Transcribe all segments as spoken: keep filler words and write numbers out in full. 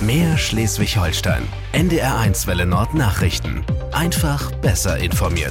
Mehr Schleswig-Holstein. N D R eins Welle Nord Nachrichten. Einfach besser informiert.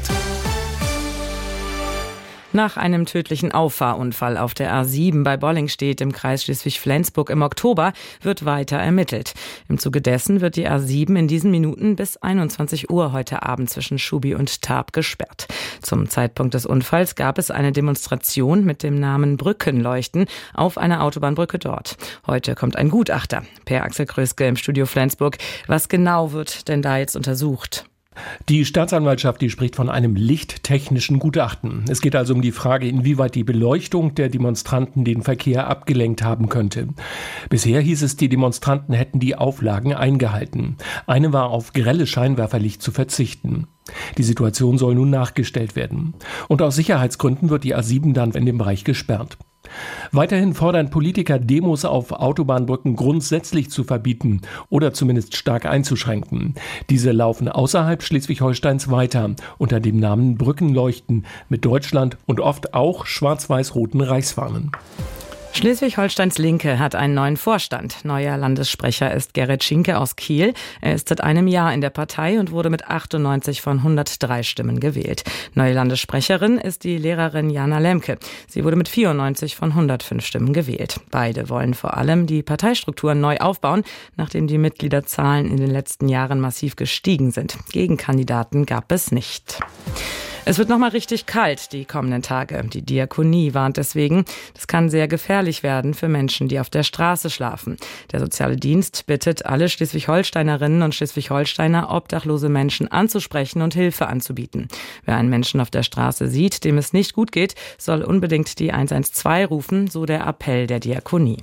Nach einem tödlichen Auffahrunfall auf der A sieben bei Bollingstedt im Kreis Schleswig-Flensburg im Oktober wird weiter ermittelt. Im Zuge dessen wird die A sieben in diesen Minuten bis einundzwanzig Uhr heute Abend zwischen Schubi und Tarp gesperrt. Zum Zeitpunkt des Unfalls gab es eine Demonstration mit dem Namen Brückenleuchten auf einer Autobahnbrücke dort. Heute kommt ein Gutachter. Per Axel Kröske im Studio Flensburg. Was genau wird denn da jetzt untersucht? Die Staatsanwaltschaft, die spricht von einem lichttechnischen Gutachten. Es geht also um die Frage, inwieweit die Beleuchtung der Demonstranten den Verkehr abgelenkt haben könnte. Bisher hieß es, die Demonstranten hätten die Auflagen eingehalten. Eine war, auf grelles Scheinwerferlicht zu verzichten. Die Situation soll nun nachgestellt werden. Und aus Sicherheitsgründen wird die A sieben dann in dem Bereich gesperrt. Weiterhin fordern Politiker, Demos auf Autobahnbrücken grundsätzlich zu verbieten oder zumindest stark einzuschränken. Diese laufen außerhalb Schleswig-Holsteins weiter unter dem Namen Brückenleuchten mit Deutschland und oft auch schwarz-weiß-roten Reichsfahnen. Schleswig-Holsteins Linke hat einen neuen Vorstand. Neuer Landessprecher ist Gerrit Schinke aus Kiel. Er ist seit einem Jahr in der Partei und wurde mit achtundneunzig von hundertdrei Stimmen gewählt. Neue Landessprecherin ist die Lehrerin Jana Lemke. Sie wurde mit vierundneunzig von hundertfünf Stimmen gewählt. Beide wollen vor allem die Parteistruktur neu aufbauen, nachdem die Mitgliederzahlen in den letzten Jahren massiv gestiegen sind. Gegenkandidaten gab es nicht. Es wird nochmal richtig kalt die kommenden Tage. Die Diakonie warnt deswegen, das kann sehr gefährlich werden für Menschen, die auf der Straße schlafen. Der soziale Dienst bittet alle Schleswig-Holsteinerinnen und Schleswig-Holsteiner, obdachlose Menschen anzusprechen und Hilfe anzubieten. Wer einen Menschen auf der Straße sieht, dem es nicht gut geht, soll unbedingt die eins eins zwei rufen, so der Appell der Diakonie.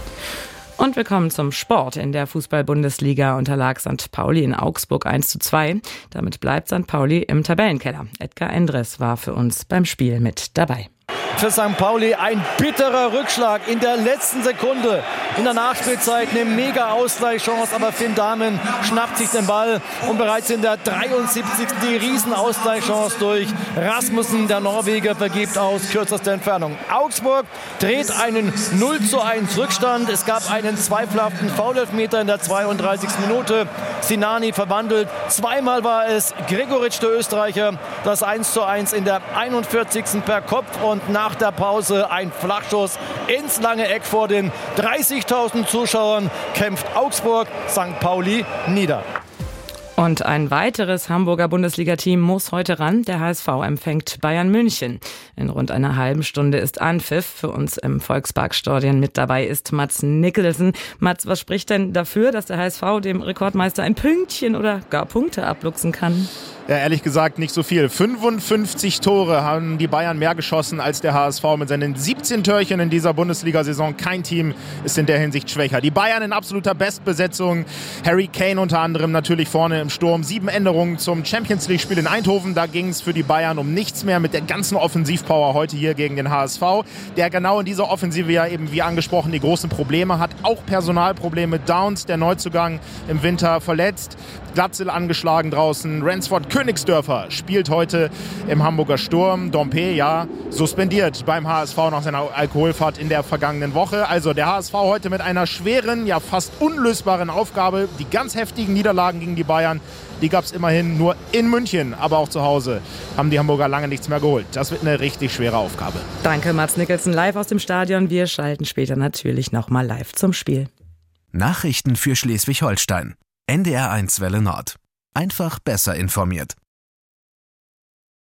Und wir kommen zum Sport. In der Fußball-Bundesliga unterlag Sankt Pauli in Augsburg eins zu zwei. Damit bleibt Sankt Pauli im Tabellenkeller. Edgar Endres war für uns beim Spiel mit dabei. Für Sankt Pauli ein bitterer Rückschlag in der letzten Sekunde. In der Nachspielzeit eine mega Ausgleichschance, aber Finn Dahmen schnappt sich den Ball und bereits in der dreiundsiebzigsten die Riesenausgleichschance durch Rasmussen. Der Norweger vergibt aus kürzester Entfernung. Augsburg dreht einen null zu eins Rückstand. Es gab einen zweifelhaften Foulelfmeter in der zweiunddreißigsten Minute. Sinani verwandelt. Zweimal war es Gregoritsch, der Österreicher, das eins zu eins in der einundvierzigsten per Kopf. Und nach der Pause ein Flachschuss ins lange Eck vor den dreißigtausend Zuschauern kämpft Augsburg Sankt Pauli nieder. Und ein weiteres Hamburger Bundesliga-Team muss heute ran. Der H S V empfängt Bayern München. In rund einer halben Stunde ist Anpfiff. Für uns im Volksparkstadion mit dabei ist Mats Nicholson. Mats, was spricht denn dafür, dass der H S V dem Rekordmeister ein Pünktchen oder gar Punkte abluchsen kann? Ja, ehrlich gesagt nicht so viel. fünfundfünfzig Tore haben die Bayern mehr geschossen als der H S V mit seinen siebzehn Törchen in dieser Bundesliga-Saison. Kein Team ist in der Hinsicht schwächer. Die Bayern in absoluter Bestbesetzung. Harry Kane unter anderem natürlich vorne im Sturm. Sieben Änderungen zum Champions-League-Spiel in Eindhoven. Da ging es für die Bayern um nichts mehr mit der ganzen Offensivpower heute hier gegen den H S V, der genau in dieser Offensive ja eben wie angesprochen die großen Probleme hat. Auch Personalprobleme. Downs, der Neuzugang im Winter, verletzt. Glatzel angeschlagen draußen. Ransford Königsdörfer spielt heute im Hamburger Sturm. Dompe, ja, suspendiert beim H S V nach seiner Alkoholfahrt in der vergangenen Woche. Also der H S V heute mit einer schweren, ja fast unlösbaren Aufgabe. Die ganz heftigen Niederlagen gegen die Bayern, die gab es immerhin nur in München, aber auch zu Hause haben die Hamburger lange nichts mehr geholt. Das wird eine richtig schwere Aufgabe. Danke, Mats Nicholson, live aus dem Stadion. Wir schalten später natürlich nochmal live zum Spiel. Nachrichten für Schleswig-Holstein. N D R eins Welle Nord. Einfach besser informiert.